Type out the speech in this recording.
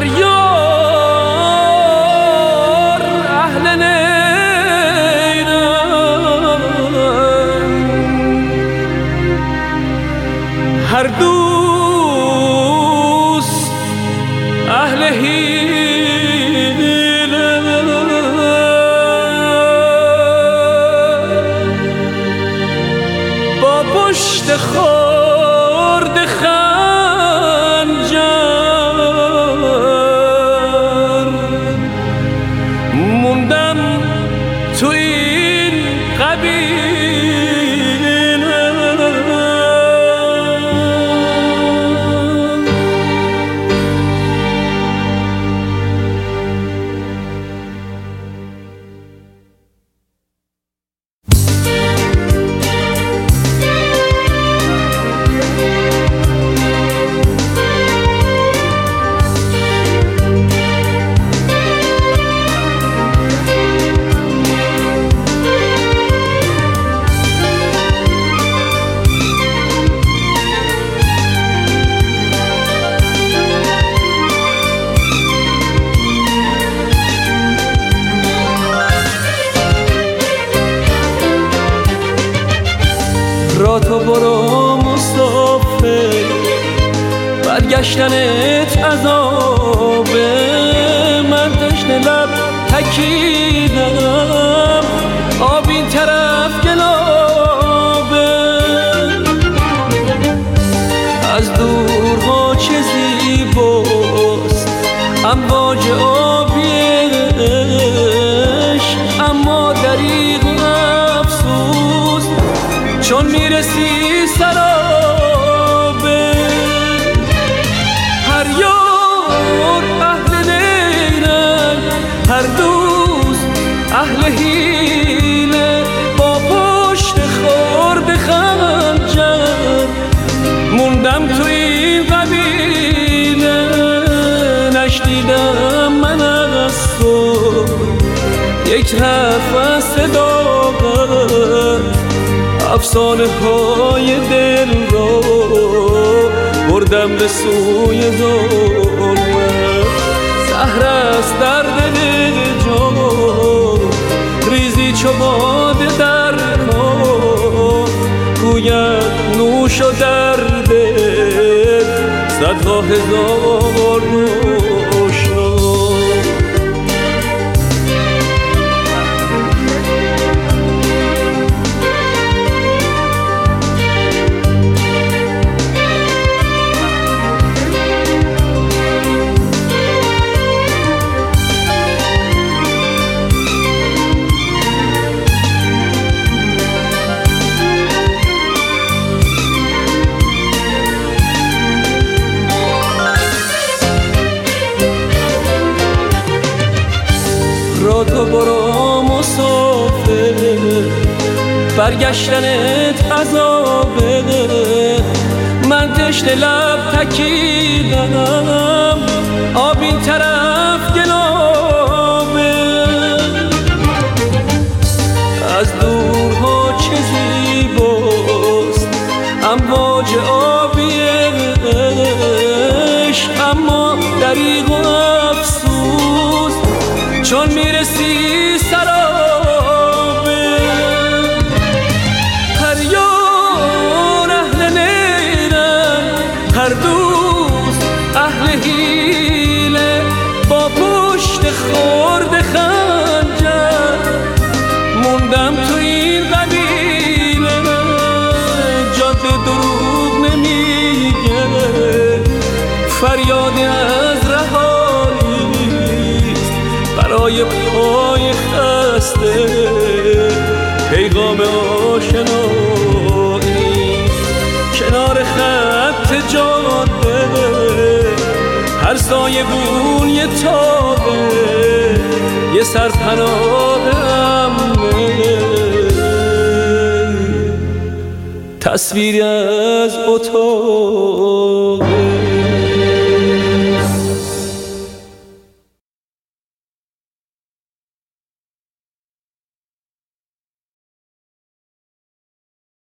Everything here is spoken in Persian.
یار اهل نیرم، هر دوست اهل حیله، با پشت خورد خنجر موندم تو این قبیله. را تو برو مسافر، برگشتنت عذابه، من تشنه لب تکیدم، آب این طرف گلابه. از دورها چه زیباست امواج آبیش، اما دریغ افسوس چون میرسی سرابه. هر یار اهل نیرن، هر دوست اهل حیله، با پشت خورد خنجر موندم تو این قبیله. نشنیدم من از تو یک حرف از صداقت، افسانه های دل را بردم به سوی ظلمت. زهر است در دل جان، ریزی چو باده در کار، گوید نوش و در دل صدها هزار روشنا. را تو برو مسافر، برگشتنت عذابه، من تشنه لب تکیدم، آب این طرف گلابه. از دورها چه زیباست امواج آبیش، اما دریغ و افسوس چون میرسی سرابه. هر یار اهل نیرن، هر دوست اهل حیله، با پشت خورد خنجر موندم تو این قبیله. جاده دروغ نمیگه، فریاد از رهاییست برای پای خسته، پیغام آشنایی کنار خط جاده. هر سایه بون یه تابه، یه سرپناه امنه، تصویری از اتاقه.